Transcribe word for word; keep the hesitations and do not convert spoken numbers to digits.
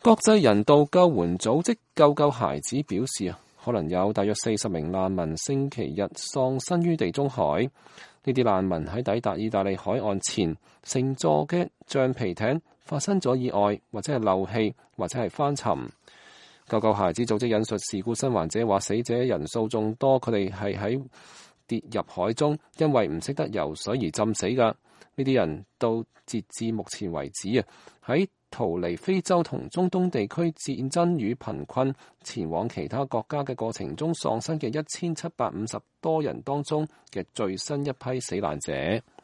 國際人道救援組織救救孩子表示啊，可能有大約四十名難民星期日喪生於地中海。呢啲難民喺抵達意大利海岸前，乘坐嘅橡皮艇發生咗意外，或者係漏氣，或者係翻沉。救救孩子組織引述事故生還者話，死者人數眾多，佢哋係喺跌入海中，因為唔識得游水而浸死噶。呢啲人到截至目前為止啊，喺逃離非洲同中東地區戰爭與貧困，前往其他國家嘅過程中喪生嘅一千七百五十多人當中嘅最新一批死難者。